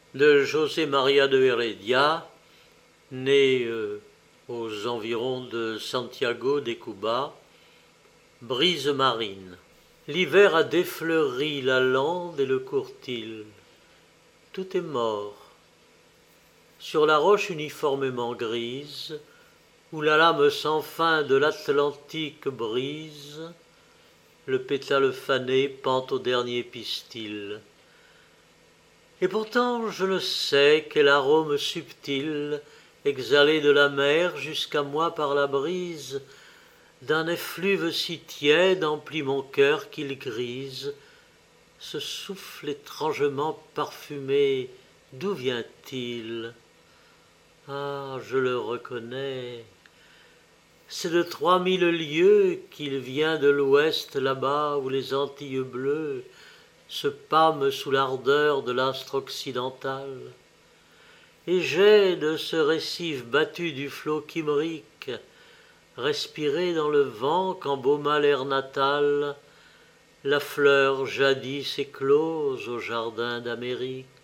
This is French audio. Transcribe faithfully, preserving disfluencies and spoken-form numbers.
de José María de Heredia, né euh, aux environs de Santiago de Cuba, brise marine. L'hiver a défleuri la lande et le courtil. Tout est mort. Sur la roche uniformément grise, où la lame sans fin de l'Atlantique brise, le pétale fané pend au dernier pistil. Et pourtant je ne sais quel arôme subtil, exhalé de la mer jusqu'à moi par la brise, d'un effluve si tiède emplit mon cœur qu'il grise. Ce souffle étrangement parfumé, d'où vient-il? Ah, je le reconnais. C'est de trois mille lieues qu'il vient de l'ouest là-bas où les Antilles bleues se pâment sous l'ardeur de l'astre occidental. Et j'ai de ce récif battu du flot chimérique respiré dans le vent qu'embauma l'air natal, la fleur jadis éclose au jardin d'Amérique.